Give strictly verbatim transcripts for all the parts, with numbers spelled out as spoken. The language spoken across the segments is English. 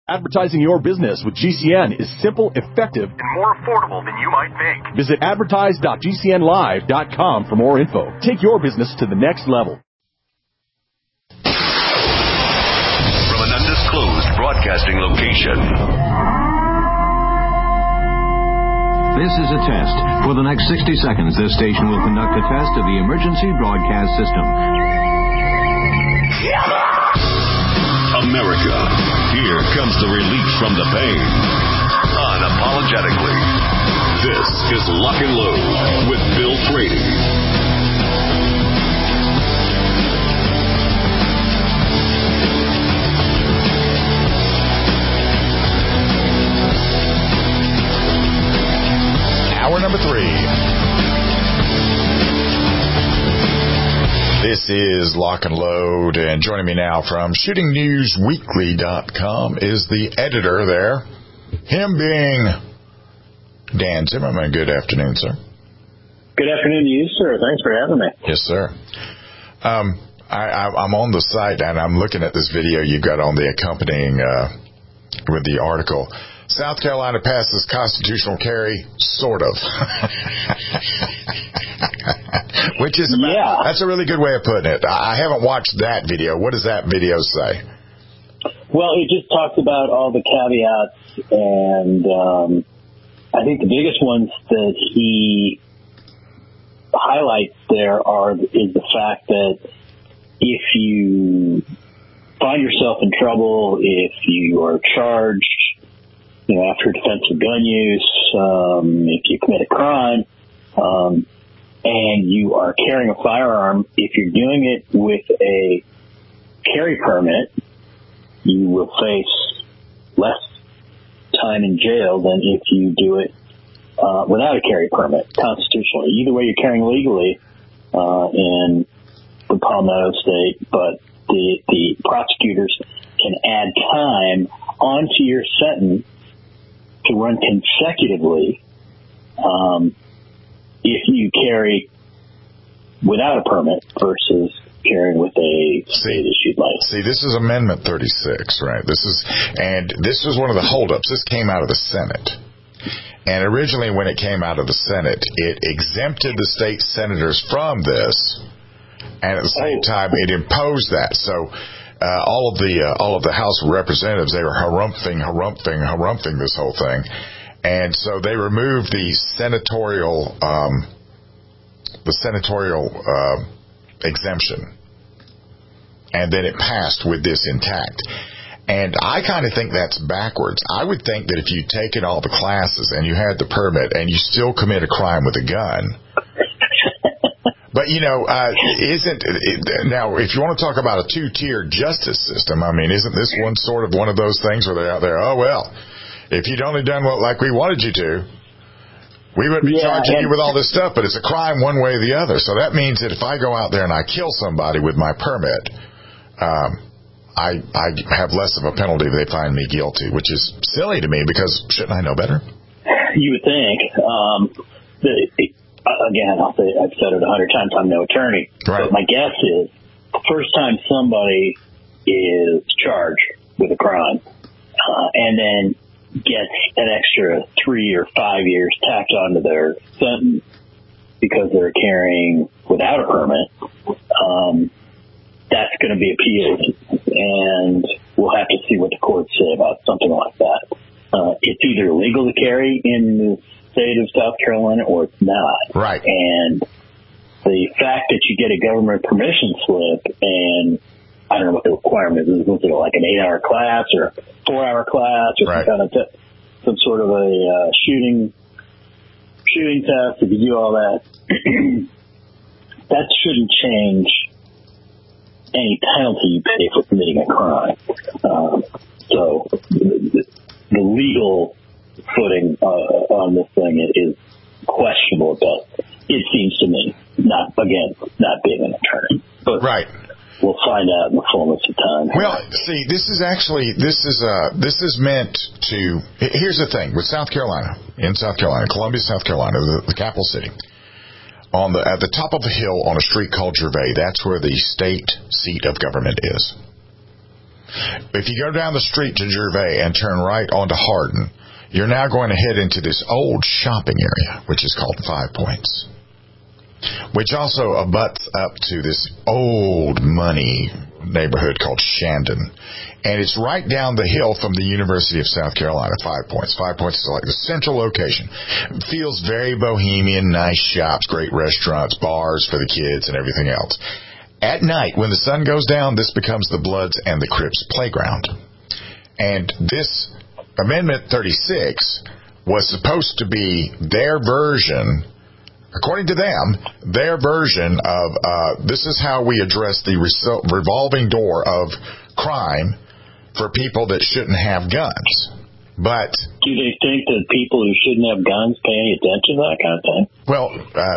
Advertising your business with G C N is simple, effective, and more affordable than you might think. Visit advertise dot g c n live dot com for more info. Take your business to the next level. From an undisclosed broadcasting location. This is a test. For the next sixty seconds, this station will conduct a test of the emergency broadcast system. America, here comes the relief from the pain. Unapologetically. This is Lock and Load with Bill Frady. Hour number three. This is Lock and Load, and joining me now from shooting news weekly dot com is the editor there, him being Dan Zimmerman. Good afternoon, sir. Good afternoon to you, sir. Thanks for having me. Yes, sir. Um, I, I, I'm on the site, and I'm looking at this video you got on the accompanying uh, with the article. South Carolina passes constitutional carry, sort of. Which is about, yeah. That's a really good way of putting it. I haven't watched that video. What does that video say? Well, it just talks about all the caveats, and um, I think the biggest ones that he highlights there are is the fact that if you find yourself in trouble, if you are charged, you know, after defensive gun use, um, if you commit a crime, um, and you are carrying a firearm, if you're doing it with a carry permit, you will face less time in jail than if you do it uh, without a carry permit, constitutionally. Either way, you're carrying legally uh, in the Palmetto State, but the, the prosecutors can add time onto your sentence to run consecutively um, if you carry without a permit versus carrying with a state-issued license. See, this is Amendment thirty-six, right? This is, and this was one of the holdups. This came out of the Senate. And originally when it came out of the Senate, it exempted the state senators from this, and at the same oh. time it imposed that. So Uh, all of the uh, all of the House of Representatives, they were harumphing, harumphing, harumphing this whole thing, and so they removed the senatorial um, the senatorial uh, exemption, and then it passed with this intact. And I kind of think that's backwards. I would think that if you'd taken all the classes and you had the permit and you still commit a crime with a gun. But, you know, uh, isn't it, now, if you want to talk about a two-tier justice system, I mean, isn't this one sort of one of those things where they're out there, oh, well, if you'd only done what like we wanted you to, we wouldn't be yeah, charging you with all this stuff, but it's a crime one way or the other. So that means that if I go out there and I kill somebody with my permit, um, I, I have less of a penalty if they find me guilty, which is silly to me because shouldn't I know better? You would think. Um, the, it, Again, I'll say, I've said it a hundred times, I'm no attorney. Right. But my guess is the first time somebody is charged with a crime uh, and then gets an extra three or five years tacked onto their sentence because they're carrying without a permit, um, that's going to be appealed. And we'll have to see what the courts say about something like that. Uh, it's either legal to carry in the state of South Carolina or it's not. Right. And the fact that you get a government permission slip and I don't know what the requirement is. Was it like an eight-hour class or a four-hour class or right. some kind of t- some sort of a uh, shooting shooting test? If you do all that, that shouldn't change any penalty you pay for committing a crime. Um, so the, the legal footing uh, on this thing is questionable, but it seems to me, not again, not being an attorney, but right. We'll find out in the fullness of time. Well, see, this is actually this is uh this is meant to. Here's the thing with South Carolina, in South Carolina, Columbia, South Carolina, the, the capital city. On the at the top of a hill on a street called Gervais, that's where the state seat of government is. If you go down the street to Gervais and turn right onto Hardin, you're now going to head into this old shopping area, which is called Five Points, which also abuts up to this old money neighborhood called Shandon. And it's right down the hill from the University of South Carolina, Five Points. Five Points is like the central location. It feels very bohemian, nice shops, great restaurants, bars for the kids, and everything else. At night, when the sun goes down, this becomes the Bloods and the Crips playground. And this Amendment thirty-six was supposed to be their version, according to them, their version of uh, this is how we address the revolving door of crime for people that shouldn't have guns. But do they think that people who shouldn't have guns pay any attention to that kind of thing? Well, uh,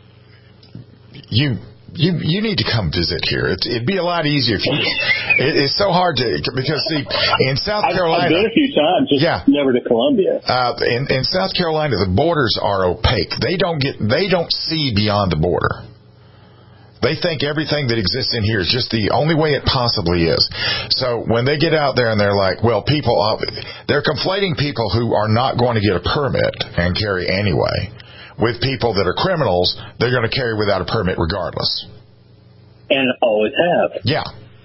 you you you need to come visit here. It's, it'd be a lot easier if you. It, it's so hard to because see in South Carolina. I've been a few times, just yeah, never to Columbia. Uh, in in South Carolina, the borders are opaque. They don't get they don't see beyond the border. They think everything that exists in here is just the only way it possibly is. So when they get out there and they're like, well, people, they're conflating people who are not going to get a permit and carry anyway with people that are criminals. They're going to carry without a permit regardless. And always have. Yeah.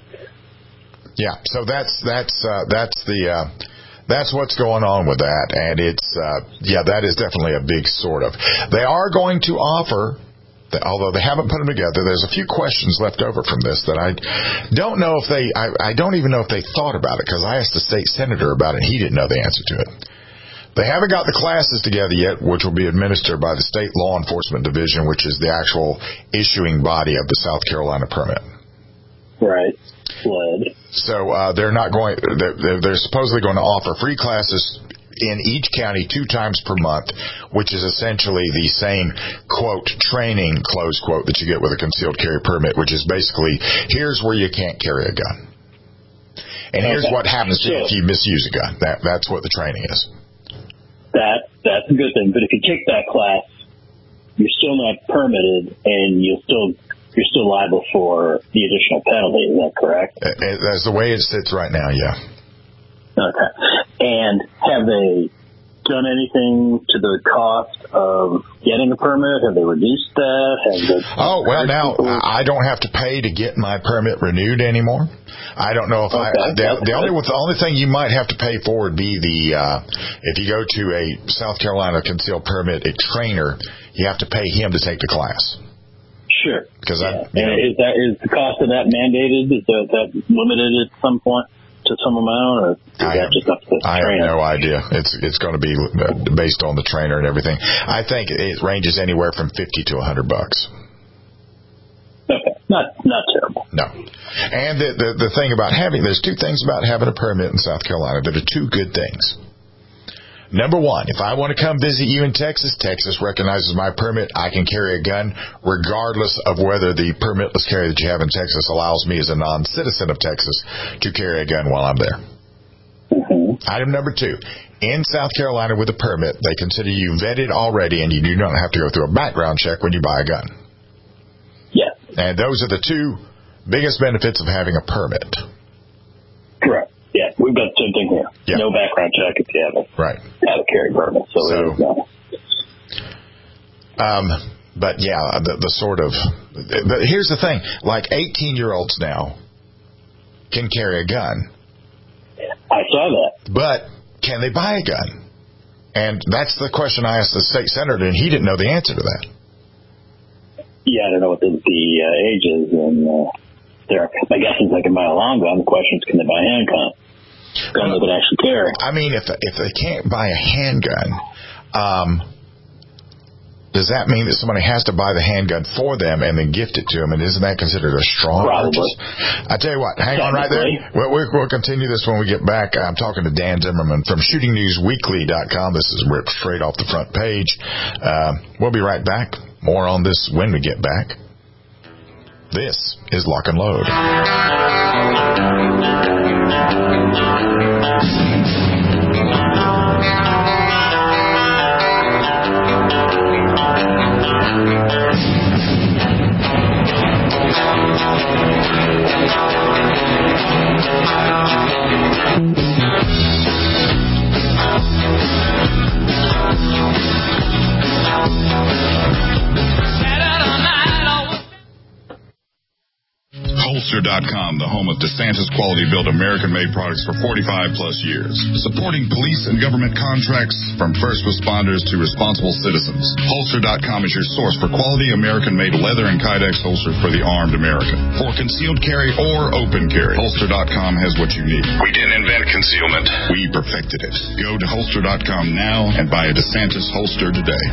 Yeah. So that's, that's, uh, that's the, uh, that's what's going on with that. And it's, uh, yeah, that is definitely a big sort of. They are going to offer, although they haven't put them together, there's a few questions left over from this that I don't know if they, I, I don't even know if they thought about it, because I asked the state senator about it and he didn't know the answer to it. They haven't got the classes together yet, which will be administered by the State Law Enforcement Division, which is the actual issuing body of the South Carolina permit. Right. Sled. So uh, they're not going, they're, they're supposedly going to offer free classes in each county two times per month, which is essentially the same, quote, training, close quote, that you get with a concealed carry permit, which is basically, here's where you can't carry a gun. And okay. Here's what happens to you if you misuse a gun. That That's what the training is. That That's a good thing. But if you take that class, you're still not permitted, and you'll still, you're still liable for the additional penalty. Is that correct? That's the way it sits right now, yeah. Okay. And have they done anything to the cost of getting a permit? Have they reduced that? Have they oh, well, now people? I don't have to pay to get my permit renewed anymore. I don't know if okay. I, the, the only, the only thing you might have to pay for would be the, uh, if you go to a South Carolina concealed permit, a trainer, you have to pay him to take the class. Sure. Because yeah. I, you know, is that, is the cost of that mandated? Is that, that limited at some point? To some amount, or is I that have, just up to the I trainer? have no idea. It's it's going to be based on the trainer and everything. I think it ranges anywhere from fifty to a hundred bucks. Okay, not not terrible. No, and the, the the thing about having there's two things about having a permit in South Carolina that are two good things. Number one, if I want to come visit you in Texas, Texas recognizes my permit. I can carry a gun regardless of whether the permitless carry that you have in Texas allows me as a non-citizen of Texas to carry a gun while I'm there. Mm-hmm. Item number two, in South Carolina with a permit, they consider you vetted already and you do not have to go through a background check when you buy a gun. Yeah. And those are the two biggest benefits of having a permit. Correct. Yeah, we've got the same thing here. Yeah. No background check if you have a, right. have a carry permit. So, so it is no. Um, but yeah, the, the sort of, but here's the thing, like eighteen year olds now can carry a gun. I saw that. But can they buy a gun? And that's the question I asked the state senator, and he didn't know the answer to that. Yeah, I don't know what the, the uh, age is, and uh, there. My guess is they can buy a long gun. The question is, can they buy a handgun? Gun they can actually carry. I mean, if if they can't buy a handgun, um, does that mean that somebody has to buy the handgun for them and then gift it to them? And isn't that considered a strong Probably. purchase? I tell you what, hang on right there. We'll, we'll, we'll continue this when we get back. I'm talking to Dan Zimmerman from shooting news weekly dot com. This is ripped straight off the front page. Uh, we'll be right back. More on this when we get back. This is Lock and Load. Holster dot com, the home of DeSantis quality-built American-made products for forty-five plus years. Supporting police and government contracts from first responders to responsible citizens. Holster dot com is your source for quality American-made leather and Kydex holsters for the armed American. For concealed carry or open carry, Holster dot com has what you need. We didn't invent concealment. We perfected it. Go to Holster dot com now and buy a DeSantis holster today.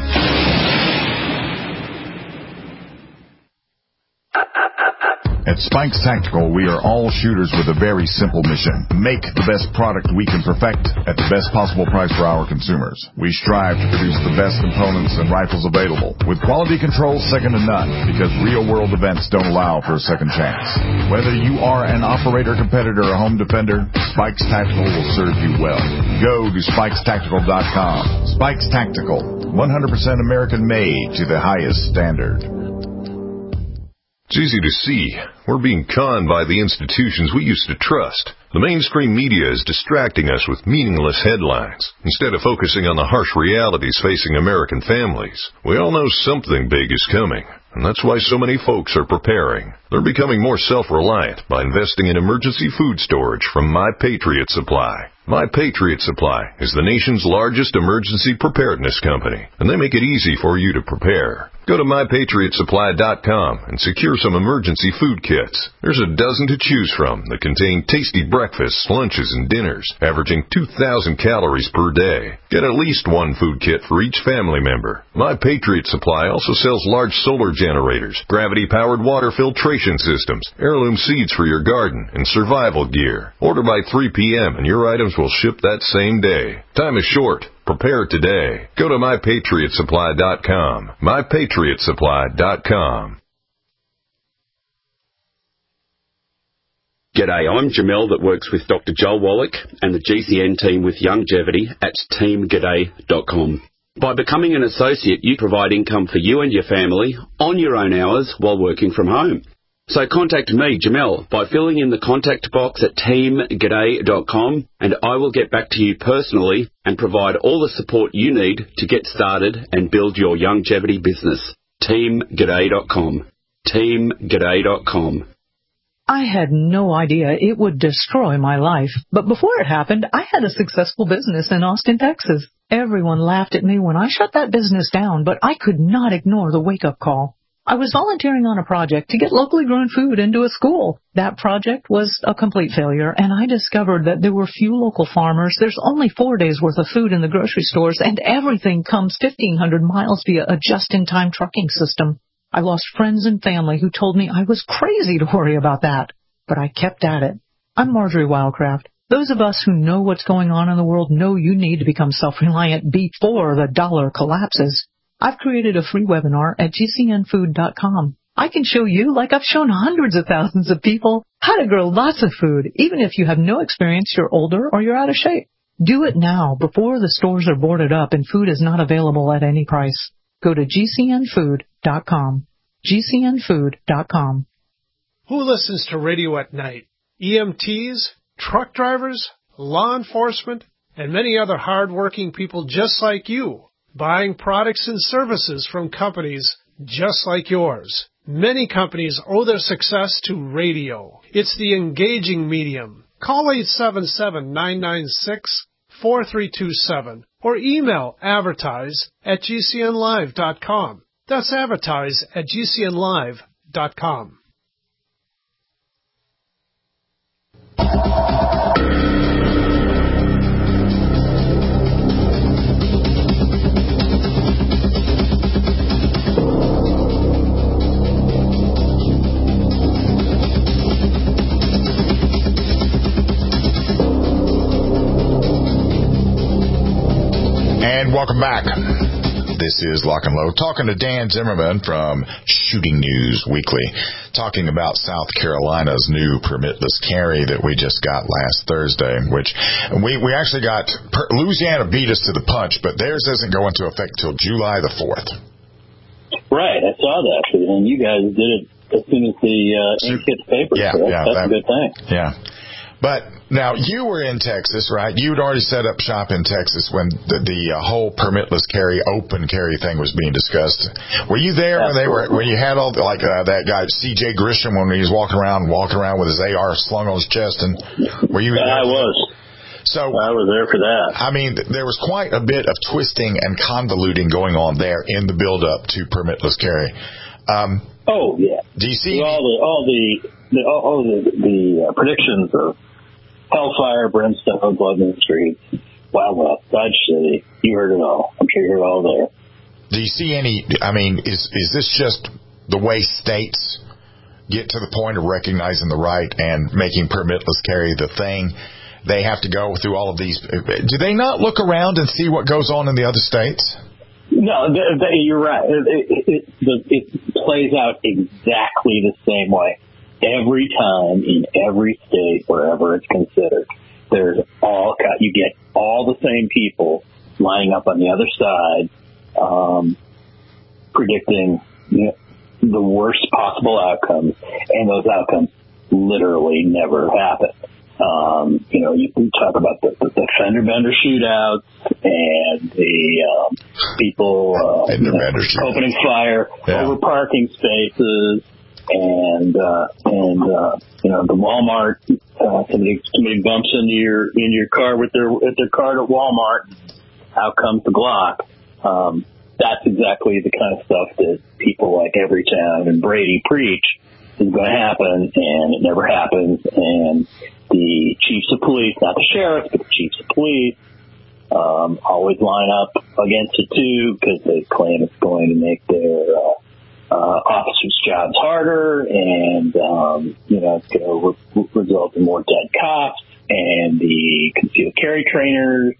At Spikes Tactical, we are all shooters with a very simple mission. Make the best product we can perfect at the best possible price for our consumers. We strive to produce the best components and rifles available, with quality control second to none, because real-world events don't allow for a second chance. Whether you are an operator, competitor, or home defender, Spikes Tactical will serve you well. Go to Spikes Tactical dot com. Spikes Tactical, one hundred percent American-made to the highest standard. It's easy to see. We're being conned by the institutions we used to trust. The mainstream media is distracting us with meaningless headlines, instead of focusing on the harsh realities facing American families. We all know something big is coming, and that's why so many folks are preparing. They're becoming more self-reliant by investing in emergency food storage from My Patriot Supply. My Patriot Supply is the nation's largest emergency preparedness company, and they make it easy for you to prepare. Go to My Patriot Supply dot com and secure some emergency food kits. There's a dozen to choose from that contain tasty breakfasts, lunches, and dinners, averaging two thousand calories per day. Get at least one food kit for each family member. My Patriot Supply also sells large solar generators, gravity-powered water filtration systems, heirloom seeds for your garden, and survival gear. Order by three p.m. and your items will ship that same day. Time is short. Prepare today. Go to My Patriot Supply dot com. My Patriot Supply dot com. G'day, I'm Jamel that works with Doctor Joel Wallach and the G C N team with Longevity at team g'day dot com. By becoming an associate, you provide income for you and your family on your own hours while working from home. So contact me, Jamel, by filling in the contact box at team g'day dot com, and I will get back to you personally and provide all the support you need to get started and build your longevity business. team g'day dot com. team g'day dot com. I had no idea it would destroy my life, but before it happened, I had a successful business in Austin, Texas. Everyone laughed at me when I shut that business down, but I could not ignore the wake-up call. I was volunteering on a project to get locally grown food into a school. That project was a complete failure, and I discovered that there were few local farmers. There's only four days' worth of food in the grocery stores, and everything comes fifteen hundred miles via a just-in-time trucking system. I lost friends and family who told me I was crazy to worry about that, but I kept at it. I'm Marjorie Wildcraft. Those of us who know what's going on in the world know you need to become self-reliant before the dollar collapses. I've created a free webinar at G C N food dot com. I can show you, like I've shown hundreds of thousands of people, how to grow lots of food, even if you have no experience, you're older, or you're out of shape. Do it now, before the stores are boarded up and food is not available at any price. Go to G C N food dot com. G C N food dot com. Who listens to radio at night? E M Ts, truck drivers, law enforcement, and many other hard-working people just like you, buying products and services from companies just like yours. Many companies owe their success to radio. It's the engaging medium. Call eight seven seven, nine nine six, four three two seven or email advertise at G C N live dot com. That's advertise at G C N live dot com. And welcome back. This is Lock and Load, talking to Dan Zimmerman from Shooting News Weekly, talking about South Carolina's new permitless carry that we just got last Thursday, which we, we actually got, Louisiana beat us to the punch, but theirs doesn't go into effect till July the fourth. Right, I saw that, and you guys did it as soon as the uh, ink hit the paper, yeah, so that's, yeah, that's that, a good thing. Yeah. But Now, you were in Texas, right? You had already set up shop in Texas when the, the uh, whole permitless carry, open carry thing was being discussed. Were you there when they were when you had all the, like uh, that guy C J Grisham when he was walking around walking around with his A R slung on his chest? And were you? Yeah, I was. So I was there for that. I mean, there was quite a bit of twisting and convoluting going on there in the build-up to permitless carry. Um, oh yeah. Do you see all the all the, the all, all the, the uh, predictions of hellfire, brimstone, blood in the streets, Wild West, Dodge City? You heard it all. I'm sure you heard it all there. Do you see any? I mean, is is this just the way states get to the point of recognizing the right and making permitless carry the thing? They have to go through all of these. Do they not look around and see what goes on in the other states? No, they, they, you're right. It, it, it, it plays out exactly the same way every time in every state wherever it's considered. There's all you get all the same people lining up on the other side, um, predicting you know, the worst possible outcomes, and those outcomes literally never happen. Um, you know, you can talk about the, the, the fender bender shootouts and the um, people uh, you know, opening fire yeah. over parking spaces, and uh, and uh, you know the Walmart. Uh, somebody somebody bumps into your into your car with their with their card at Walmart. Out comes the Glock. Um, that's exactly the kind of stuff that people like Everytown and Brady preach is going to happen, and it never happens. And the chiefs of police, not the sheriffs, but the chiefs of police, um, always line up against it too because they claim it's going to make their uh, uh, officers' jobs harder, and um, you know it's going to re- result in more dead cops. And the concealed carry trainers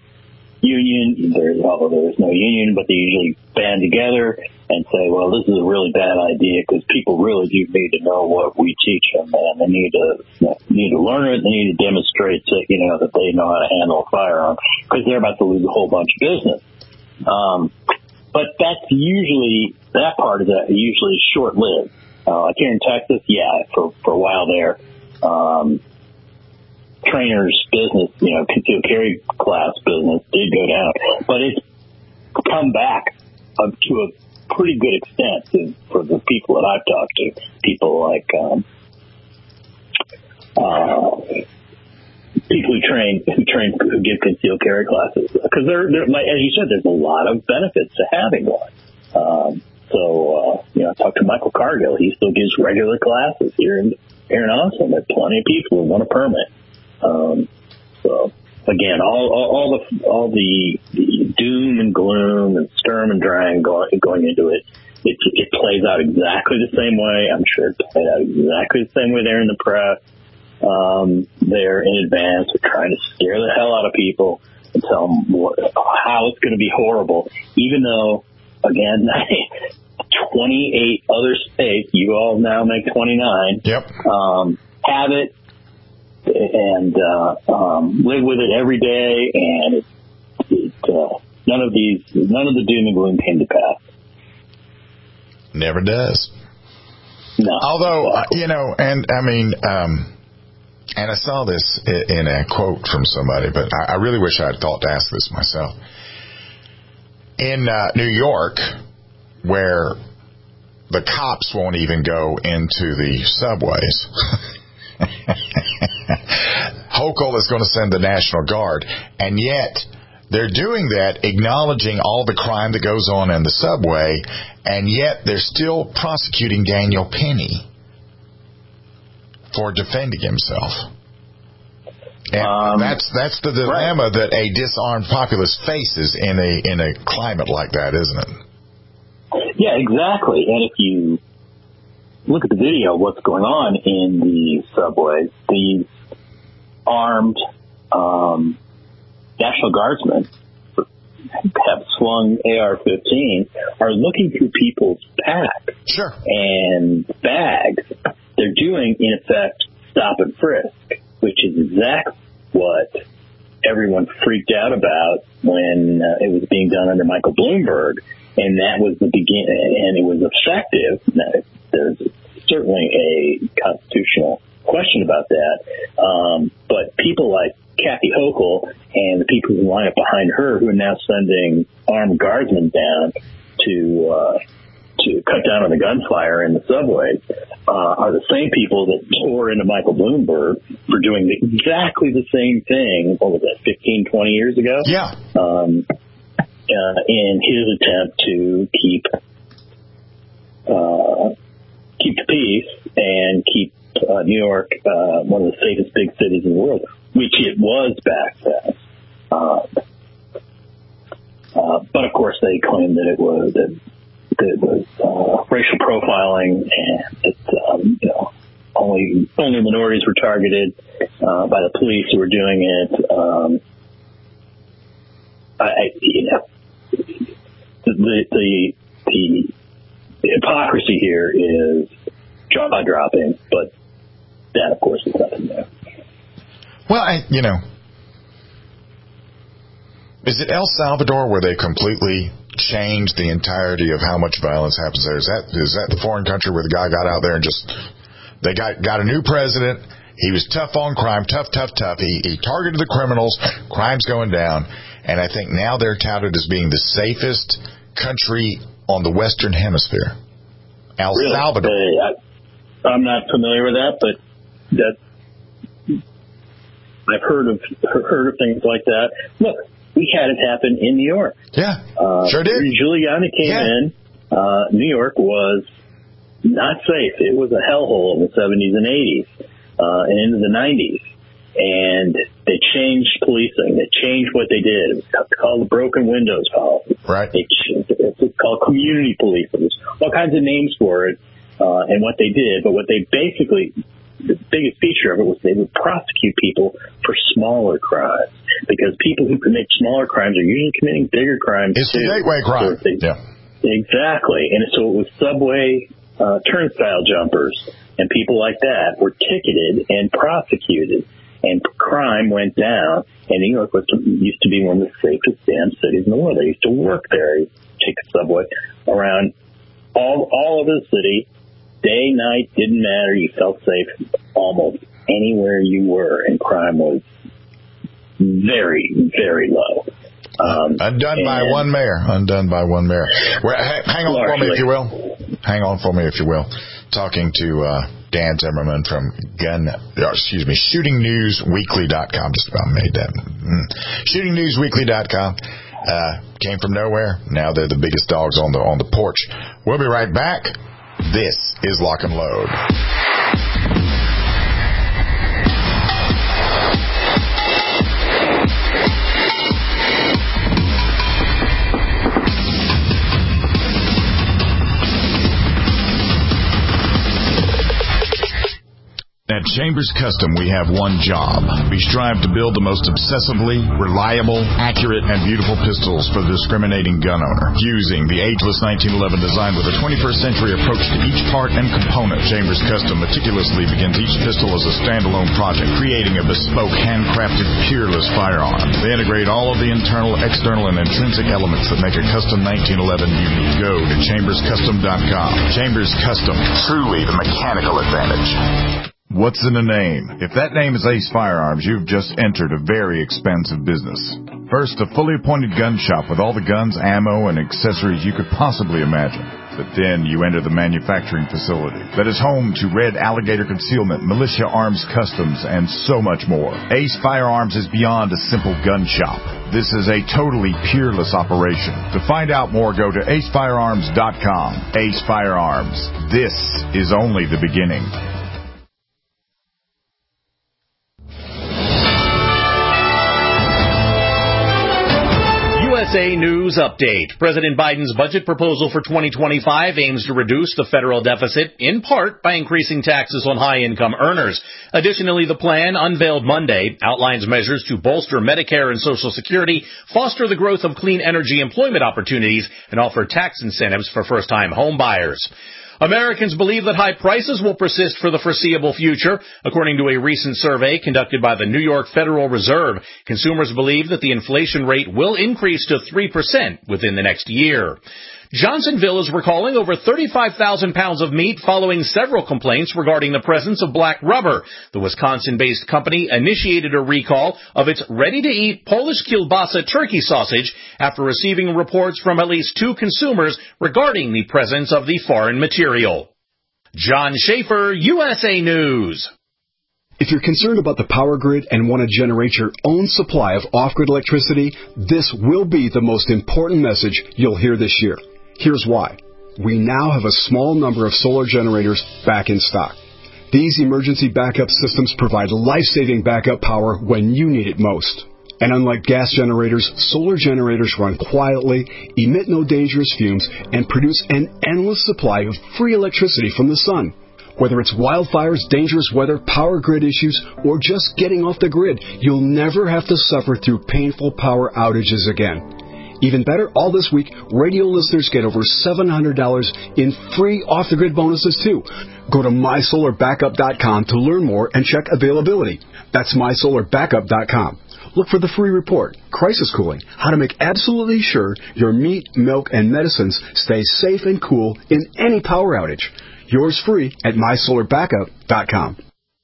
union, there's although there's no union, but they usually band together and say, well, this is a really bad idea because people really do need to know what we teach them, and they need to you know, need to learn it. They need to demonstrate that you know that they know how to handle a firearm because they're about to lose a whole bunch of business. Um, but that's usually that part of that is usually short lived. Uh, like here in Texas, yeah, for for a while there. Um, Trainers business, you know, concealed carry class business did go down, but it's come back up to a pretty good extent to, for the people that I've talked to. People like um, uh, people who train, who train, who give concealed carry classes, because there, there, like, as you said, there's a lot of benefits to having one. Um, so, uh, you know, I talked to Michael Cargill. He still gives regular classes here in here in Austin. There's plenty of people who want a permit. Um, so again, all, all, all the, all the, the doom and gloom and sturm and drang going, going into it, it, it plays out exactly the same way. I'm sure it played out exactly the same way there in the press. Um, there in advance, we're trying to scare the hell out of people and tell them what, how it's going to be horrible, even though, again, twenty-eight other states, you all now make twenty-nine, yep. um, have it. And uh, um, live with it every day, and it, it, uh, none of these, none of the doom and gloom came to pass. Never does. No. Although, uh, you know, and I mean, um, and I saw this in a quote from somebody, but I, I really wish I had thought to ask this myself. In uh, New York, where the cops won't even go into the subways. Hochul is going to send the National Guard, and yet they're doing that, acknowledging all the crime that goes on in the subway, and yet they're still prosecuting Daniel Penny for defending himself. And um, that's that's the dilemma right. that a disarmed populace faces in a in a climate like that, isn't it? Yeah, exactly. And if you look at the video, what's going on in the subways, these armed um, National Guardsmen have swung A R fifteen are looking through people's packs sure. and bags. They're doing, in effect, stop and frisk, which is exactly what everyone freaked out about when uh, it was being done under Michael Bloomberg, and that was the begin, and it was effective. Now, there's certainly a constitutional question about that. Um, but people like Kathy Hochul and the people who line up behind her, who are now sending armed guardsmen down to uh, to cut down on the gunfire in the subways, uh, are the same people that tore into Michael Bloomberg for doing exactly the same thing, what was that, fifteen, twenty years ago? Yeah. Um, uh, in his attempt to keep uh, keep the peace and keep uh, New York uh, one of the safest big cities in the world, which it was back then. Uh, uh, but of course, they claimed that it was that, that it was uh, racial profiling, and that um, you know only only minorities were targeted uh, by the police who were doing it. Um, I, I, you know, the the the, the hypocrisy here is jaw dropping, but that, of course, is nothing there. Well, I, you know, is it El Salvador where they completely changed the entirety of how much violence happens there? Is that is that the foreign country where the guy got out there and just they got got a new president? He was tough on crime, tough, tough, tough. He, he targeted the criminals. Crime's going down, and I think now they're touted as being the safest country on the Western Hemisphere. El really? Salvador. Hey, I, I'm not familiar with that, but that I've heard of heard of things like that. Look, we had it happen in New York. Yeah, uh, sure did. Giuliani came yeah. in. Uh, New York was not safe. It was a hellhole in the seventies and eighties uh, and into the nineties. And they changed policing. They changed what they did. It was called the broken windows policy. Right. They, it's called community policing. There's all kinds of names for it uh, and what they did. But what they basically, the biggest feature of it was they would prosecute people for smaller crimes, because people who commit smaller crimes are usually committing bigger crimes. It's too. the gateway crime. So they, yeah. Exactly. And so it was subway uh, turnstile jumpers and people like that were ticketed and prosecuted. And crime went down, and New York was used to be one of the safest damn cities in the world. I used to work there, take the subway around all all over the city, day, night, didn't matter. You felt safe almost anywhere you were, and crime was very, very low. Um, Undone by one mayor. Undone by one mayor. Well, hang on for me, if you will. Hang on for me, if you will. Talking to uh, Dan Zimmerman from Gun, or excuse me, shooting news weekly dot com. Just about made that. Mm. shooting news weekly dot com. Uh, came from nowhere. Now they're the biggest dogs on the on the porch. We'll be right back. This is Lock and Load. At Chambers Custom, we have one job. We strive to build the most obsessively reliable, accurate, and beautiful pistols for the discriminating gun owner. Fusing the ageless nineteen eleven design with a twenty-first century approach to each part and component, Chambers Custom meticulously begins each pistol as a standalone project, creating a bespoke, handcrafted, peerless firearm. They integrate all of the internal, external, and intrinsic elements that make a custom nineteen eleven unique. Go to chambers custom dot com. Chambers Custom, truly the mechanical advantage. What's in a name? If that name is Ace Firearms, you've just entered a very expensive business. First, a fully appointed gun shop with all the guns, ammo, and accessories you could possibly imagine. But then you enter the manufacturing facility that is home to Red Alligator Concealment, Militia Arms Customs, and so much more. Ace Firearms is beyond a simple gun shop. This is a totally peerless operation. To find out more, go to ace firearms dot com. Ace Firearms. This is only the beginning. U S A News Update. President Biden's budget proposal for twenty twenty-five aims to reduce the federal deficit, in part by increasing taxes on high-income earners. Additionally, the plan, unveiled Monday, outlines measures to bolster Medicare and Social Security, foster the growth of clean energy employment opportunities, and offer tax incentives for first-time home buyers. Americans believe that high prices will persist for the foreseeable future. According to a recent survey conducted by the New York Federal Reserve, consumers believe that the inflation rate will increase to three percent within the next year. Johnsonville is recalling over thirty-five thousand pounds of meat following several complaints regarding the presence of black rubber. The Wisconsin-based company initiated a recall of its ready-to-eat Polish kielbasa turkey sausage after receiving reports from at least two consumers regarding the presence of the foreign material. John Schaefer, U S A News. If you're concerned about the power grid and want to generate your own supply of off-grid electricity, this will be the most important message you'll hear this year. Here's why. We now have a small number of solar generators back in stock. These emergency backup systems provide life-saving backup power when you need it most. And unlike gas generators, solar generators run quietly, emit no dangerous fumes, and produce an endless supply of free electricity from the sun. Whether it's wildfires, dangerous weather, power grid issues, or just getting off the grid, you'll never have to suffer through painful power outages again. Even better, all this week, radio listeners get over seven hundred dollars in free off-the-grid bonuses, too. Go to my solar backup dot com to learn more and check availability. That's my solar backup dot com. Look for the free report, Crisis Cooling, how to make absolutely sure your meat, milk, and medicines stay safe and cool in any power outage. Yours free at my solar backup dot com.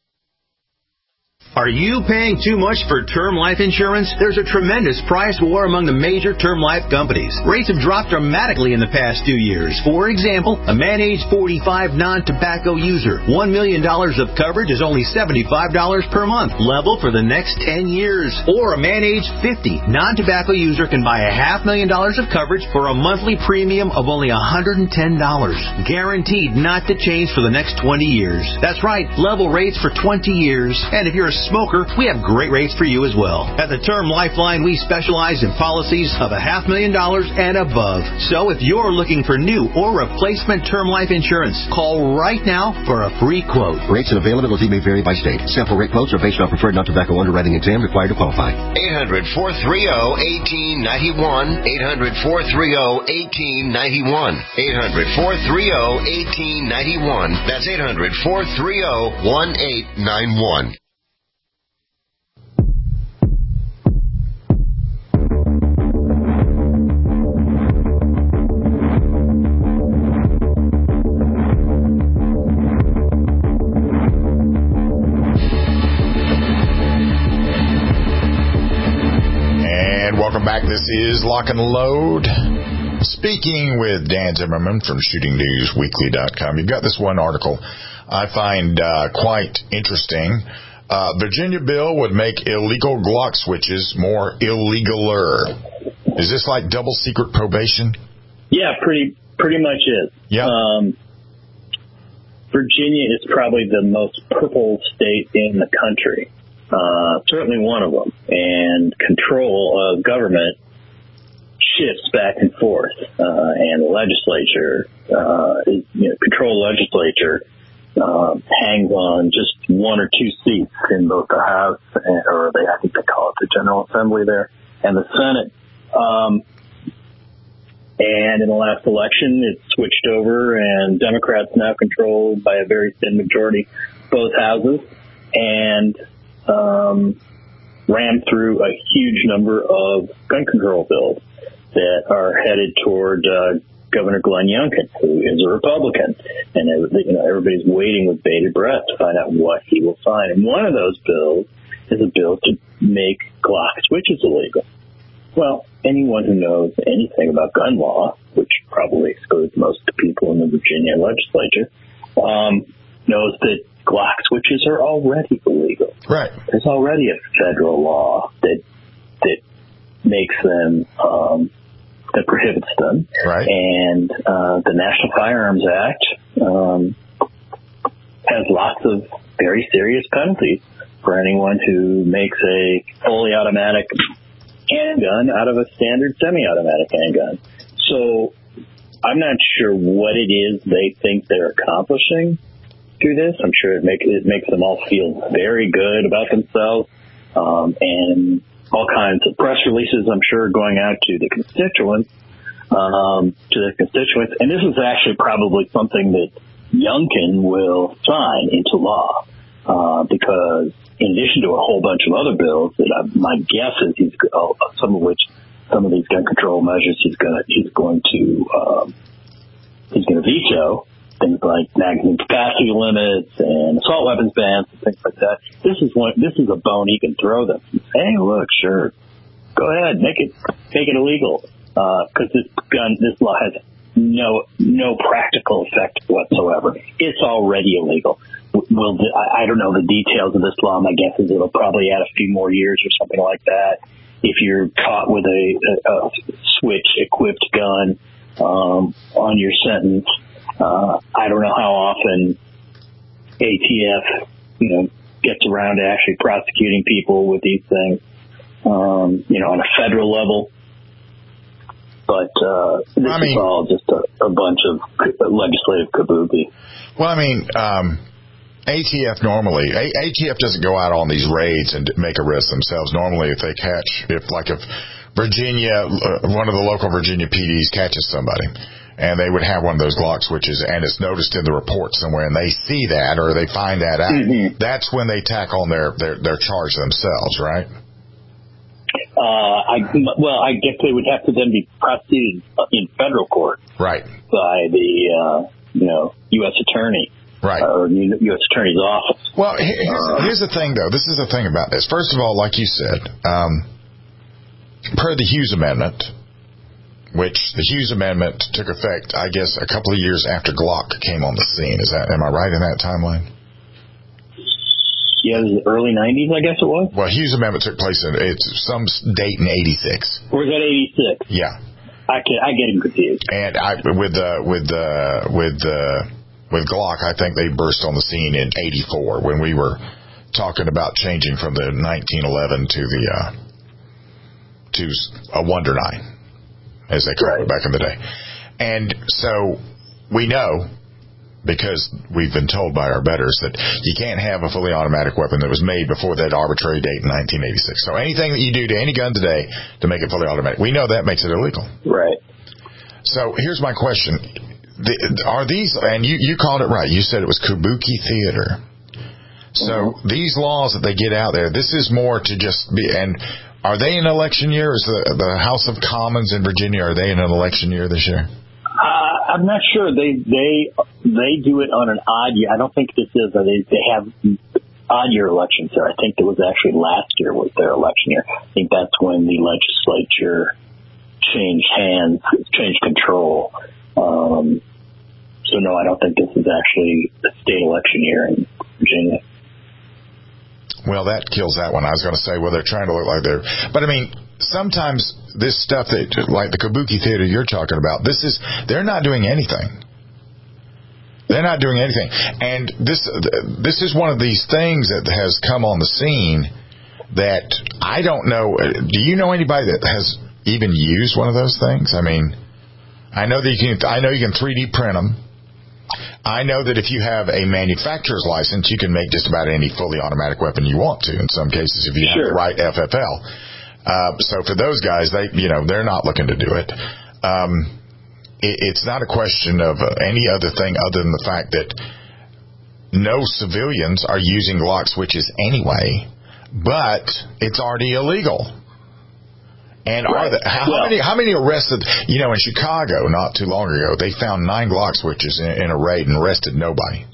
Are you paying too much for term life insurance? There's a tremendous price war among the major term life companies. Rates have dropped dramatically in the past two years. For example, a man age forty-five non-tobacco user, one million dollars of coverage is only seventy-five dollars per month, level for the next ten years. Or a man age fifty non-tobacco user can buy a half million dollars of coverage for a monthly premium of only one hundred ten dollars. Guaranteed not to change for the next twenty years. That's right, level rates for twenty years. And if you're a smoker, we have great rates for you as well. At the Term Lifeline, we specialize in policies of a half million dollars and above. So if you're looking for new or replacement term life insurance, call right now for a free quote. Rates and availability may vary by state. Sample rate quotes are based on preferred non-tobacco underwriting exam required to qualify. eight hundred, four three zero, one eight nine one. eight hundred, four three zero, one eight nine one. eight hundred, four three zero, one eight nine one. That's eight hundred, four three zero, one eight nine one. Welcome back. This is Lock and Load. Speaking with Dan Zimmerman from shooting news weekly dot com. You've got this one article I find uh, quite interesting. Uh, Virginia bill would make illegal Glock switches more illegaler. Is this like double secret probation? Yeah, pretty pretty much is. Yeah. Um, Virginia is probably the most purple state in the country. Uh, certainly one of them, and control of government shifts back and forth, uh, and the legislature, uh, is, you know, control legislature, uh, hangs on just one or two seats in both the House, and, or they, I think they call it the General Assembly there, and the Senate. Um, and in the last election, it switched over, and Democrats now controlled by a very thin majority both houses, and Um, ran through a huge number of gun control bills that are headed toward uh, Governor Glenn Youngkin, who is a Republican, and you know everybody's waiting with bated breath to find out what he will sign. And one of those bills is a bill to make Glock switches illegal. Well, anyone who knows anything about gun law, which probably excludes most of the people in the Virginia legislature, um, knows that Glock switches are already illegal. Right. There's already a federal law that that makes them um, that prohibits them. Right. And uh, the National Firearms Act um, has lots of very serious penalties for anyone who makes a fully automatic handgun out of a standard semi-automatic handgun. So I'm not sure what it is they think they're accomplishing through this. I'm sure it, make, it makes them all feel very good about themselves, um, and all kinds of press releases, I'm sure, going out to the constituents, um, to the constituents. And this is actually probably something that Youngkin will sign into law, uh, because in addition to a whole bunch of other bills that I, my guess is he's, uh, some of which some of these gun control measures he's going to he's going to um, he's going to veto. Things like magazine capacity limits and assault weapons bans and things like that. This is one. This is a bone he can throw them. Hey, look, sure, go ahead, make it make it illegal because uh, this gun, this law has no no practical effect whatsoever. It's already illegal. Will I don't know the details of this law. My guess is it'll probably add a few more years or something like that. If you're caught with a, a, a switch-equipped gun um, on your sentence. Uh, I don't know how often A T F, you know, gets around to actually prosecuting people with these things, um, you know, on a federal level. But uh, this I mean, is all just a, a bunch of legislative kabuki. Well, I mean, um, A T F normally, A- ATF doesn't go out on these raids and make arrests themselves. Normally, if they catch, if like if Virginia, uh, one of the local Virginia P Ds catches somebody, and they would have one of those Glock switches, and it's noticed in the report somewhere, and they see that or they find that out. Mm-hmm. That's when they tack on their, their, their charge themselves, right? Uh, I, well, I guess they would have to then be prosecuted in federal court. Right. By the, uh, you know, U S attorney. Right. Or U S attorney's office. Well, here's, uh, here's the thing, though. This is the thing about this. First of all, like you said, um, per the Hughes Amendment, which the Hughes Amendment took effect, I guess, a couple of years after Glock came on the scene. Is that, am I right in that timeline? Yeah, the early nineties, I guess it was. Well, Hughes Amendment took place in it's some date in eighty-six. Or is that eighty-six? Yeah. I can I get him confused. And I with the with the with the with Glock, I think they burst on the scene in eighty-four when we were talking about changing from the nineteen eleven to the uh, to a Wonder Nine, as they called it back in the day. And so we know, because we've been told by our betters, that you can't have a fully automatic weapon that was made before that arbitrary date in nineteen eighty-six. So anything that you do to any gun today to make it fully automatic, we know that makes it illegal. Right. So here's my question. The, are these, and you, you called it right, you said it was kabuki theater. So mm-hmm. these laws that they get out there, this is more to just be, and are they in election year? Is the, the House of Commons in Virginia, are they in an election year this year? Uh, I'm not sure. They they they do it on an odd year. I don't think this is. They they have odd year elections there. I think it was actually last year was their election year. I think that's when the legislature changed hands, changed control. Um, so no, I don't think this is actually a state election year in Virginia. Well, that kills that one. I was going to say, well, they're trying to look like they're, but I mean, sometimes this stuff that, like the kabuki theater you're talking about, this is, they're not doing anything. They're not doing anything. And this, this is one of these things that has come on the scene that I don't know. Do you know anybody that has even used one of those things? I mean, I know that you can, I know you can three D print them. I know that if you have a manufacturer's license, you can make just about any fully automatic weapon you want to. In some cases, if you sure. have the right F F L. Uh, so for those guys, they, you know, they're not looking to do it. Um, it it's not a question of uh, any other thing other than the fact that no civilians are using Glock switches anyway, but it's already illegal. And are the, how, well, many how many arrested, you know, in Chicago not too long ago, they found nine Glock switches in, in a raid and arrested nobody.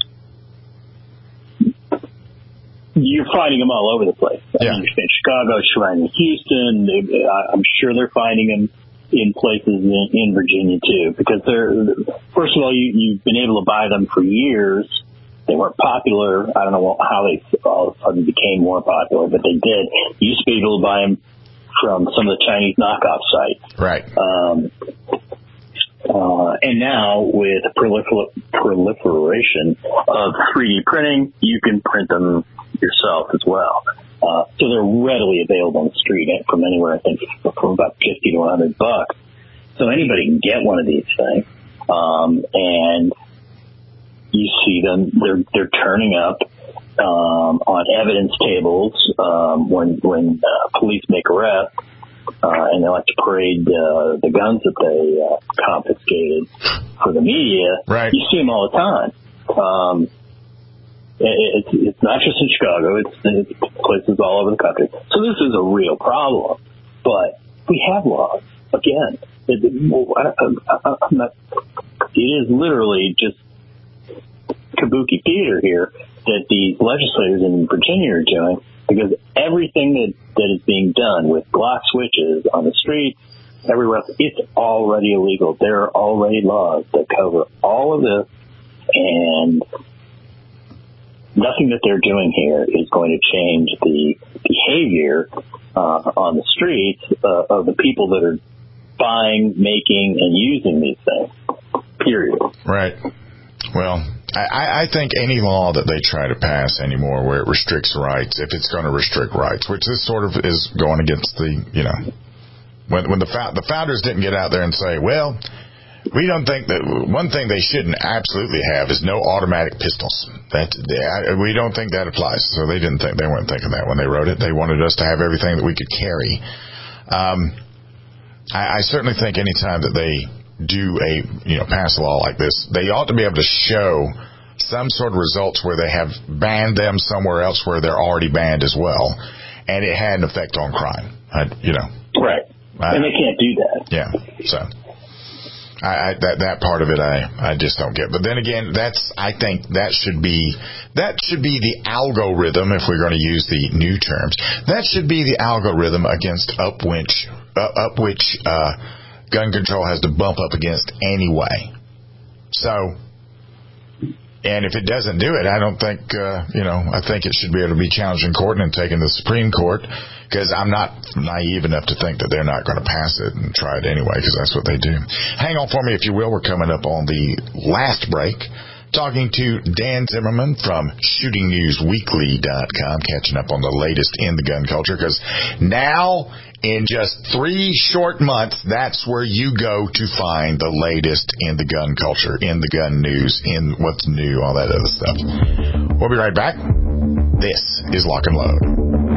You're finding them all over the place. I yeah. understand Chicago, surrounding Houston. I'm sure they're finding them in places in, in Virginia too, because they're, first of all, you, you've been able to buy them for years. They weren't popular. I don't know how they all of a sudden became more popular, but they did. You used to be able to buy them from some of the Chinese knockoff sites. Right. Um, uh, and now with the prolifer- proliferation of three D printing, you can print them yourself as well. Uh, so they're readily available on the street from anywhere, I think, from about fifty to one hundred bucks. So anybody can get one of these things. Um, and you see them, they're, they're turning up Um, on evidence tables um, when when uh, police make arrests, uh, and they like to parade uh, the guns that they uh, confiscated for the media. Right. You see them all the time. Um, it, it's, it's not just in Chicago; it's, it's places all over the country. So this is a real problem. But we have laws. Again, it, I'm not, it is literally just kabuki theater here that these legislators in Virginia are doing, because everything that, that is being done with block switches on the streets, everywhere else, it's already illegal. There are already laws that cover all of this, and nothing that they're doing here is going to change the behavior uh, on the streets uh, of the people that are buying, making, and using these things, period. Right. Well, I, I think any law that they try to pass anymore where it restricts rights, if it's going to restrict rights, which this sort of is going against the, you know, when when the the founders didn't get out there and say, well, we don't think that, one thing they shouldn't absolutely have is no automatic pistols. That we don't think that applies. So they didn't think, they weren't thinking that when they wrote it. They wanted us to have everything that we could carry. Um, I, I certainly think any time that they do a, you know, pass a law like this, they ought to be able to show some sort of results where they have banned them somewhere else where they're already banned as well, and it had an effect on crime. I, you know, right? I, and they can't do that. Yeah. So I, I, that that part of it, I I just don't get. But then again, that's I think that should be that should be the algorithm, if we're going to use the new terms. That should be the algorithm against up which uh, up which. Uh, gun control has to bump up against anyway. So, and if it doesn't do it, I don't think, uh, you know, I think it should be able to be challenged in court and taken to the Supreme Court, because I'm not naive enough to think that they're not going to pass it and try it anyway, because that's what they do. Hang on for me, if you will. We're coming up on the last break. Talking to Dan Zimmerman from shooting news weekly dot com, catching up on the latest in the gun culture, because now, in just three short months, that's where you go to find the latest in the gun culture, in the gun news, in what's new, all that other stuff. We'll be right back. This is Lock and Load.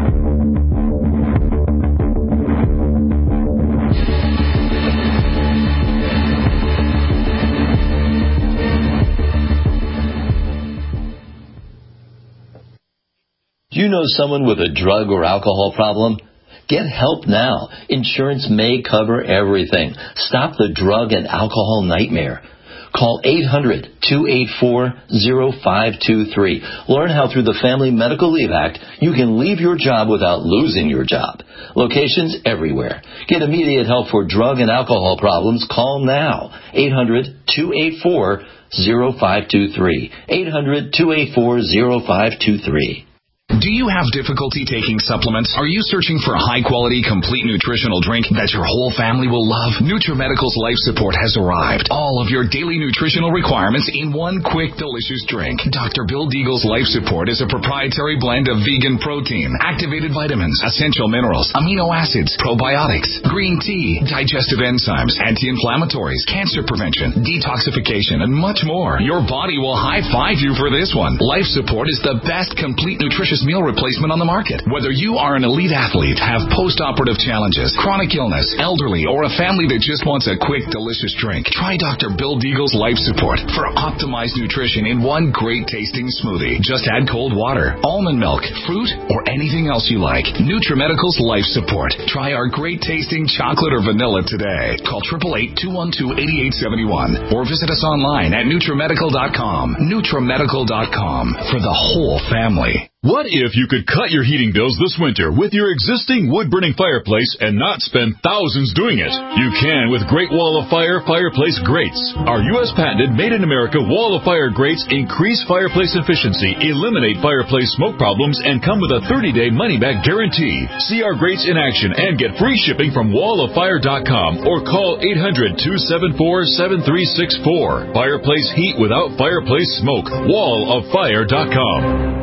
Do you know someone with a drug or alcohol problem? Get help now. Insurance may cover everything. Stop the drug and alcohol nightmare. Call eight hundred, two eight four, zero five two three. Learn how through the Family Medical Leave Act you can leave your job without losing your job. Locations everywhere. Get immediate help for drug and alcohol problems. Call now. eight hundred, two eight four, zero five two three. eight hundred, two eight four, zero five two three. Do you have difficulty taking supplements? Are you searching for a high-quality, complete nutritional drink that your whole family will love? NutriMedical's Life Support has arrived. All of your daily nutritional requirements in one quick, delicious drink. Doctor Bill Deagle's Life Support is a proprietary blend of vegan protein, activated vitamins, essential minerals, amino acids, probiotics, green tea, digestive enzymes, anti-inflammatories, cancer prevention, detoxification, and much more. Your body will high-five you for this one. Life Support is the best complete nutritious meal replacement on the market. Whether you are an elite athlete, have post-operative challenges, chronic illness, elderly, or a family that just wants a quick, delicious drink, try Doctor Bill Deagle's Life Support for optimized nutrition in one great-tasting smoothie. Just add cold water, almond milk, fruit, or anything else you like. NutriMedical's Life Support. Try our great-tasting chocolate or vanilla today. Call eight eight eight, two one two, eight eight seven one or visit us online at NutriMedical dot com. NutriMedical dot com for the whole family. What if you could cut your heating bills this winter with your existing wood-burning fireplace and not spend thousands doing it? You can with Great Wall of Fire fireplace grates. Our U S patented made-in-America Wall of Fire grates increase fireplace efficiency, eliminate fireplace smoke problems, and come with a thirty-day money-back guarantee. See our grates in action and get free shipping from wall of fire dot com or call eight hundred, two seven four, seven three six four. Fireplace heat without fireplace smoke. wall of fire dot com.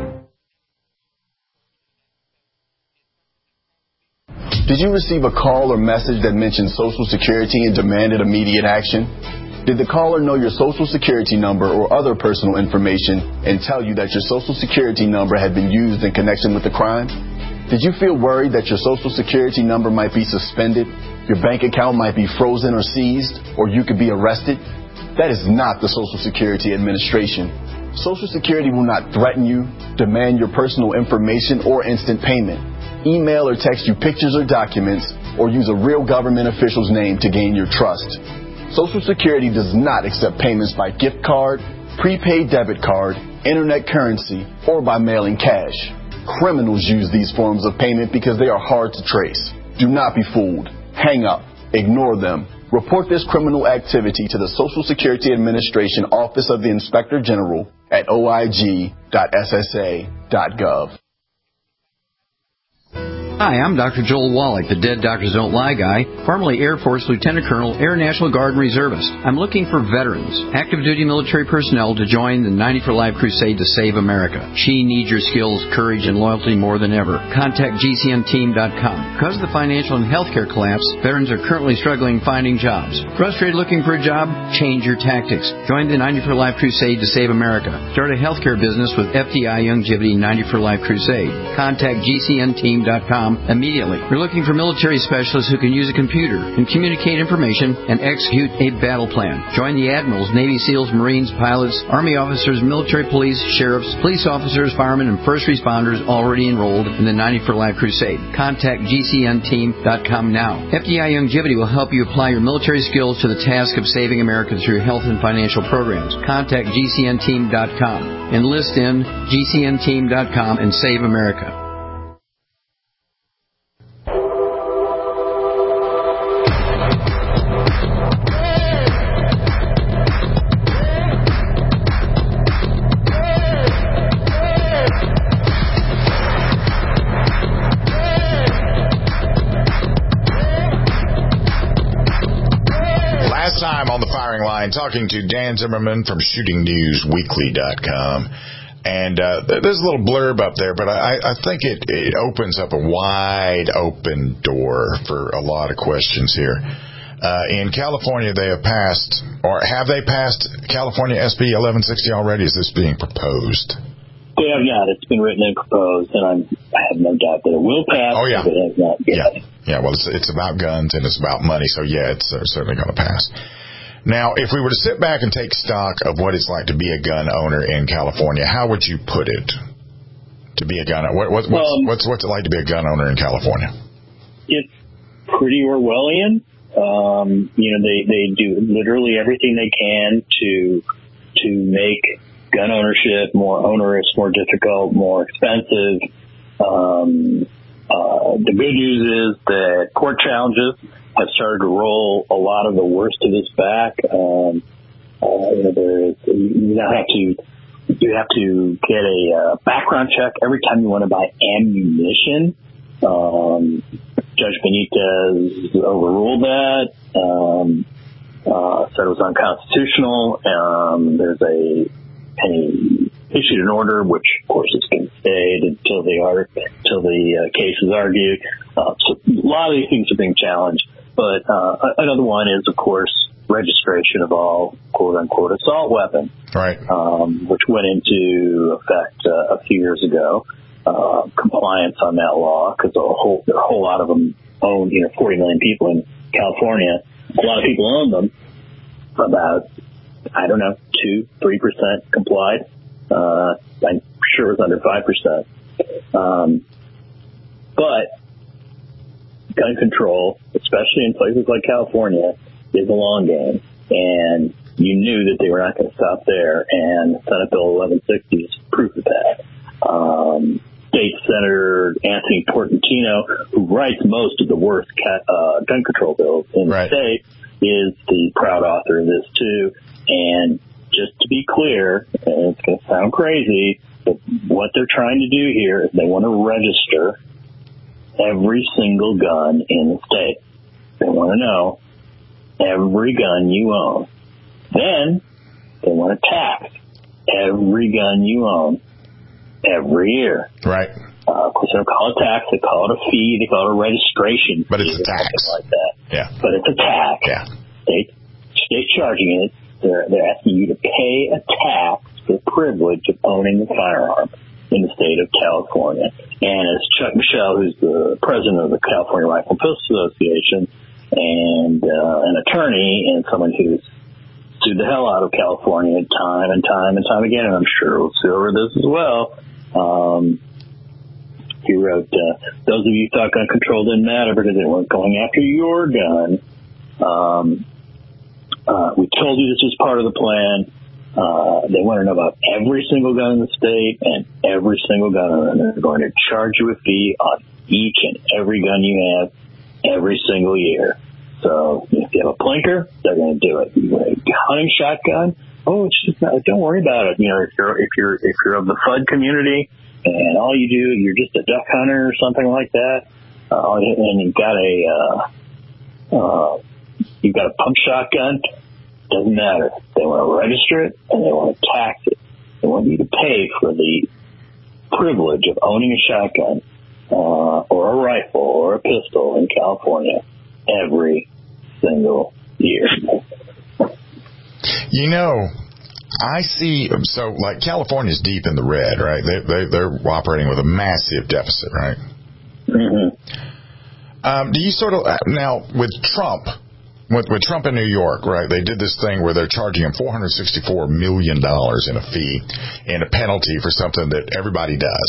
Did you receive a call or message that mentioned Social Security and demanded immediate action? Did the caller know your Social Security number or other personal information and tell you that your Social Security number had been used in connection with the crime? Did you feel worried that your Social Security number might be suspended, your bank account might be frozen or seized, or you could be arrested? That is not the Social Security Administration. Social Security will not threaten you, demand your personal information, or instant payment. Email or text you pictures or documents, or use a real government official's name to gain your trust. Social Security does not accept payments by gift card, prepaid debit card, internet currency, or by mailing cash. Criminals use these forms of payment because they are hard to trace. Do not be fooled. Hang up. Ignore them. Report this criminal activity to the Social Security Administration Office of the Inspector General at o i g dot s s a dot gov. Hi, I'm Doctor Joel Wallach, the Dead Doctors Don't Lie guy, formerly Air Force Lieutenant Colonel, Air National Guard and Reservist. I'm looking for veterans, active duty military personnel to join the ninety for Life crusade to save America. She needs your skills, courage, and loyalty more than ever. Contact G C N team dot com. Because of the financial and healthcare collapse, veterans are currently struggling finding jobs. Frustrated looking for a job? Change your tactics. Join the ninety for Life crusade to save America. Start a healthcare business with F D I Youngevity ninety for Life crusade. Contact G C N team dot com immediately. We're looking for military specialists who can use a computer and communicate information and execute a battle plan. Join the admirals, Navy SEALs, Marines, pilots, Army officers, military police, sheriffs, police officers, firemen, and first responders already enrolled in the ninety for Life crusade. Contact G C N team dot com now. F D I Youngevity will help you apply your military skills to the task of saving America through health and financial programs. Contact G C N team dot com. Enlist in G C N team dot com and save America. Talking to Dan Zimmerman from shooting news weekly dot com. And uh, there's a little blurb up there, but I, I think it, it opens up a wide open door for a lot of questions here. Uh, in California, they have passed, or have they passed California S B eleven sixty already? Is this being proposed? They have not. It's been written and proposed, and I'm, I have no doubt that it will pass. Oh, yeah. But it has not yet. Yeah. Yeah, well, it's, it's about guns and it's about money, so yeah, it's uh, certainly going to pass. Now, if we were to sit back and take stock of what it's like to be a gun owner in California, how would you put it? To be a gun owner, what, what, what's, um, what's what's it like to be a gun owner in California? It's pretty Orwellian. Um, you know, they, they do literally everything they can to to make gun ownership more onerous, more difficult, more expensive. Um, uh, the good news is that court challenges have started to roll a lot of the worst of this back. Um, uh, you know, there is, you now have to, you have to get a uh, background check every time you want to buy ammunition. Um, Judge Benitez overruled that, um, uh, said it was unconstitutional. Um, there's a, a issued an order, which of course is going to stay until the art, until the uh, case is argued. Uh, so a lot of these things are being challenged. But uh, another one is, of course, registration of all quote-unquote assault weapons, right? Um, which went into effect uh, a few years ago. Uh, compliance on that law, because a whole there are a whole lot of them own. You know, forty million people in California. A lot of people own them. About I don't know, two, three percent complied. Uh, I'm sure it was under five percent. Um, but gun control, especially in places like California, is a long game. And you knew that they were not going to stop there. And Senate Bill eleven sixty is proof of that. Um, State Senator Anthony Portantino, who writes most of the worst cat, uh, gun control bills in right. the state, is the proud author of this, too. And just to be clear, and it's going to sound crazy, but what they're trying to do here is they want to register every single gun in the state. They want to know every gun you own. Then they want to tax every gun you own every year. Right. Uh, of course, they don't call it tax. They call it a fee. They call it a registration But fee it's a tax. like that. Yeah. But it's a tax. Yeah. State, state charging it. They're, they're asking you to pay a tax for the privilege of owning a firearm in the state of California. And as Chuck Michel, who's the president of the California Rifle and Pistol Association, and uh, an attorney and someone who's sued the hell out of California time and time and time again, and I'm sure we'll sue over this as well, um, He wrote, uh, those of you who thought gun control didn't matter because they weren't going after your gun, um, uh, we told you this was part of the plan. Uh, they want to know about every single gun in the state and every single gun owner. They're going to charge you a fee on each and every gun you have every single year. So if you have a blinker, they're going to do it. You have a hunting shotgun, oh, it's just not, don't worry about it. You know, if you're if you're if you're of the F U D community and all you do, you're just a duck hunter or something like that, uh, and you've got a uh, uh, you've got a pump shotgun. Doesn't matter. They want to register it and they want to tax it. They want you to pay for the privilege of owning a shotgun uh, or a rifle or a pistol in California every single year. You know, I see, so like California's deep in the red, right? They, they, they're operating with a massive deficit, right? Mm-hmm. Um, do you sort of, now with Trump, With, with Trump in New York, right, they did this thing where they're charging him four hundred sixty-four million dollars in a fee and a penalty for something that everybody does.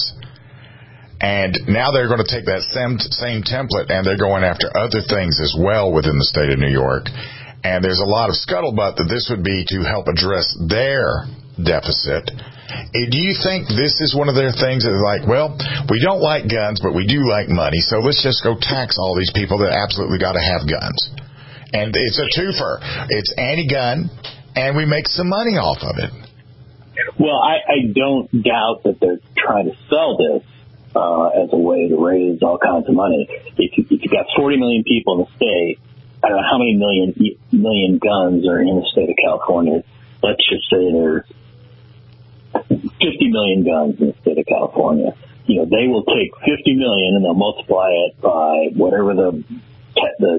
And now they're going to take that same, same template and they're going after other things as well within the state of New York. And there's a lot of scuttlebutt that this would be to help address their deficit. Do you think this is one of their things that is like, well, we don't like guns, but we do like money, so let's just go tax all these people that absolutely got to have guns? And it's a twofer. It's anti-gun, and we make some money off of it. Well, I, I don't doubt that they're trying to sell this uh, as a way to raise all kinds of money. If, you, if you've got forty million people in the state, I don't know how many million million guns are in the state of California. Let's just say there's fifty million guns in the state of California. You know, they will take fifty million and they'll multiply it by whatever the the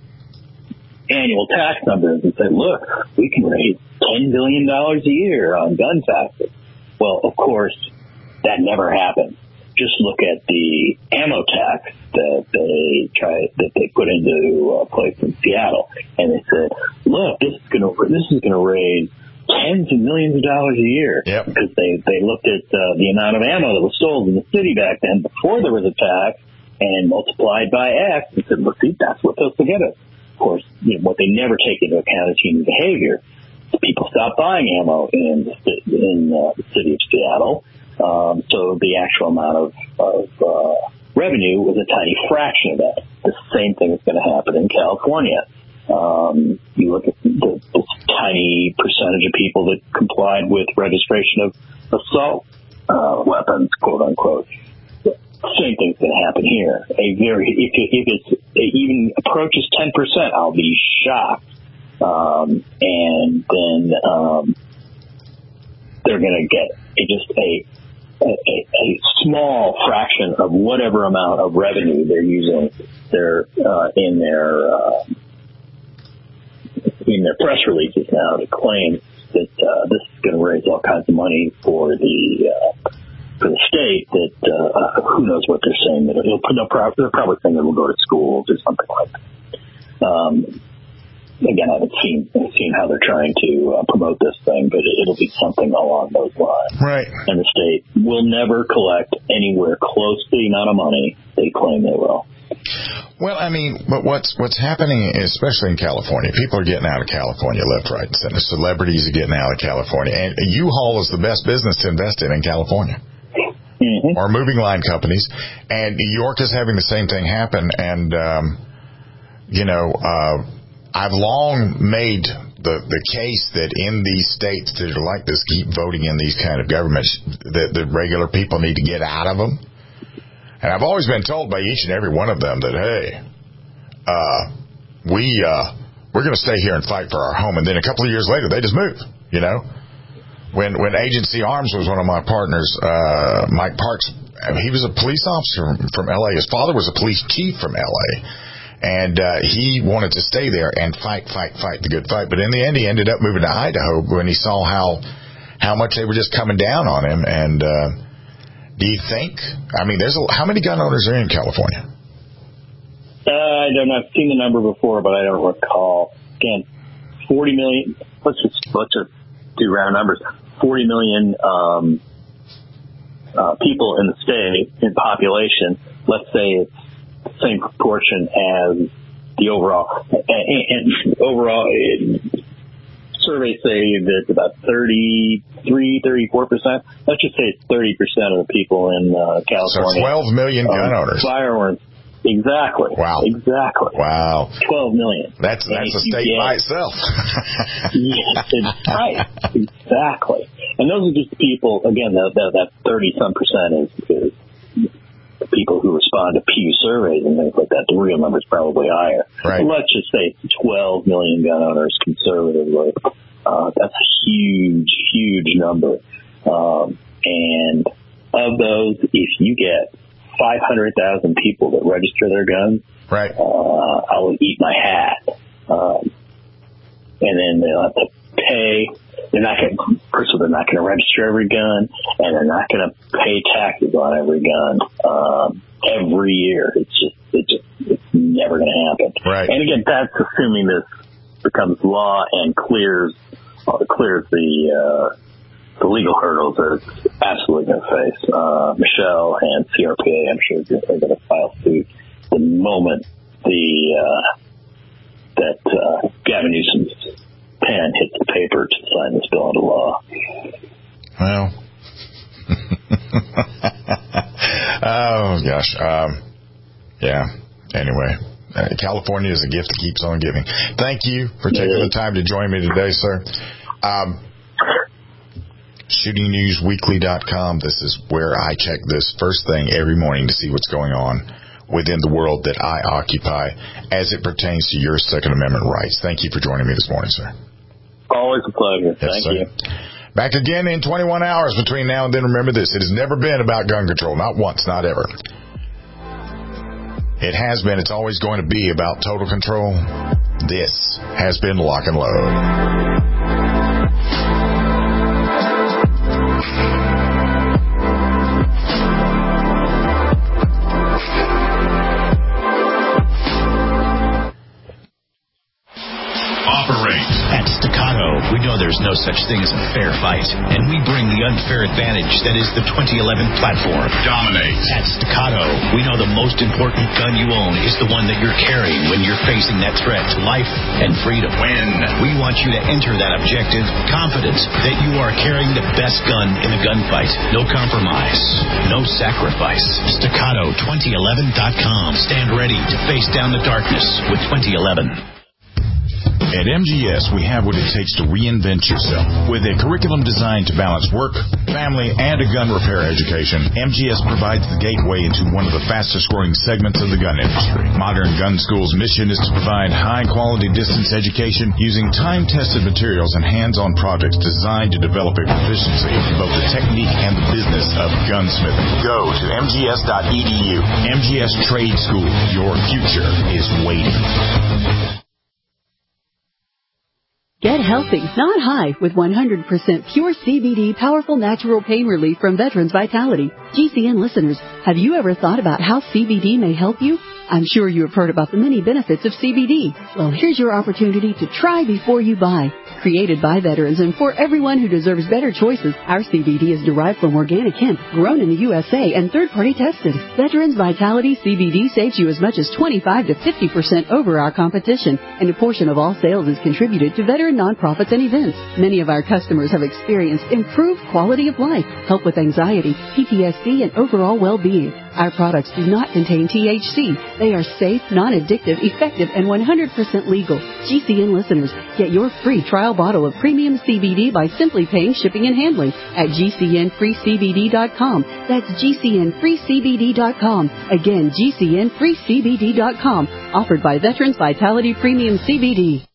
annual tax numbers and say, look, we can raise ten billion dollars a year on gun taxes. Well, of course, that never happened. Just look at the ammo tax that they try that they put into a place in Seattle, and they said, look, this is going to this is going to raise tens of millions of dollars a year. Yep. Because they they looked at uh, the amount of ammo that was sold in the city back then before there was a tax and multiplied by X and said, look, see, that's what those together. Of course, you know, what they never take into account is human behavior. People stopped buying ammo in the, in uh, the city of Seattle, um, so the actual amount of, of uh, revenue was a tiny fraction of that. The same thing is going to happen in California. Um, you look at the, this tiny percentage of people that complied with registration of assault uh, weapons, quote unquote. Same thing's going to happen here. A very, if, if it's, it even approaches ten percent, I'll be shocked. Um, and then um, they're going to get a, just a, a a small fraction of whatever amount of revenue they're using their uh, in their uh, in their press releases now to claim that uh, this is going to raise all kinds of money for the. Uh, For the state, that uh, who knows what they're saying? That it'll, they'll probably, they're probably saying it will go to schools or something like that. Um, again, I haven't seen seen how they're trying to uh, promote this thing, but it, it'll be something along those lines. Right. And the state will never collect anywhere close to the amount of money they claim they will. Well, I mean, but what's what's happening, especially in California, people are getting out of California left, right, and center. Celebrities are getting out of California, and U-Haul is the best business to invest in in California. Mm-hmm. Or moving line companies, and New York is having the same thing happen. And um, you know, uh, I've long made the the case that in these states that are like this, keep voting in these kind of governments, that the regular people need to get out of them. And I've always been told by each and every one of them that, hey, uh, we uh, we're going to stay here and fight for our home. And then a couple of years later, they just move. You know. When when Agency Arms was one of my partners, uh, Mike Parks, he was a police officer from, from L A. His father was a police chief from L A. And uh, he wanted to stay there and fight, fight, fight the good fight. But in the end, he ended up moving to Idaho when he saw how how much they were just coming down on him. And uh, do you think, I mean, there's a, how many gun owners are in California? Uh, I don't know. I've seen the number before, but I don't recall. Again, forty million. Let's just let's just do round numbers. forty million um, uh, people in the state, in population, let's say it's the same proportion as the overall, and, and overall, it, surveys say that about thirty-three, thirty-four percent. Let's just say it's thirty percent of the people in uh, California. So twelve million gun um, owners. Firearms. Exactly. Wow. Exactly. Wow. twelve million. That's that's a state get, by itself. Yes, it's right. Exactly. And those are just people, again, that that thirty-some percent is, is people who respond to Pew surveys and things like that. The real number is probably higher. Right. But let's just say twelve million gun owners conservatively. Uh, that's a huge, huge number. Um, and of those, if you get five hundred thousand people that register their guns, right. uh, I will eat my hat. Um, and then they'll have to pay. They're not going to, first of all, they're not going to register every gun, and they're not going to pay taxes on every gun um, every year. It's just, it just, it's never going to happen. Right. And again, that's assuming this becomes law and clears, uh, clears the, uh, the legal hurdles that it's absolutely going to face. Uh, Michelle and C R P A, I'm sure, are going to file suit the moment the uh, that uh, Gavin Newsom's pen hits the paper to sign this bill into law. Well, oh gosh, um, yeah. Anyway, uh, California is a gift that keeps on giving. Thank you for taking the time to join me today, sir. Um, shooting news weekly dot com. This is where I check this first thing every morning to see what's going on within the world that I occupy as it pertains to your Second Amendment rights. Thank you for joining me this morning, sir. Always a pleasure. Yes, Thank sir. you. Back again in twenty-one hours between now and then. Remember this, it has never been about gun control. Not once, not ever. It has been, it's always going to be about total control. This has been Lock and Load. At Staccato, we know there's no such thing as a fair fight, and we bring the unfair advantage that is the twenty eleven platform. Dominate. At Staccato, we know the most important gun you own is the one that you're carrying when you're facing that threat to life and freedom. Win. We want you to enter that objective confident that you are carrying the best gun in the gunfight. No compromise. No sacrifice. Staccato twenty eleven dot com. Stand ready to face down the darkness with twenty eleven. At M G S, we have what it takes to reinvent yourself. With a curriculum designed to balance work, family, and a gun repair education, M G S provides the gateway into one of the fastest-growing segments of the gun industry. Modern Gun School's mission is to provide high-quality distance education using time-tested materials and hands-on projects designed to develop a proficiency in both the technique and the business of gunsmithing. Go to M G S dot E D U. M G S Trade School. Your future is waiting. Get healthy, not high, with one hundred percent pure C B D powerful natural pain relief from Veterans Vitality. G C N listeners, have you ever thought about how C B D may help you? I'm sure you have heard about the many benefits of C B D. Well, here's your opportunity to try before you buy. Created by veterans and for everyone who deserves better choices, our C B D is derived from organic hemp, grown in the U S A and third-party tested. Veterans Vitality C B D saves you as much as twenty-five to fifty percent over our competition, and a portion of all sales is contributed to veteran nonprofits and events. Many of our customers have experienced improved quality of life, help with anxiety, P T S D, and overall well-being. Our products do not contain T H C. They are safe, non-addictive, effective, and one hundred percent legal. G C N listeners, get your free trial bottle of premium C B D by simply paying shipping and handling at G C N free C B D dot com. That's G C N free C B D dot com. Again, G C N free C B D dot com. Offered by Veterans Vitality Premium C B D.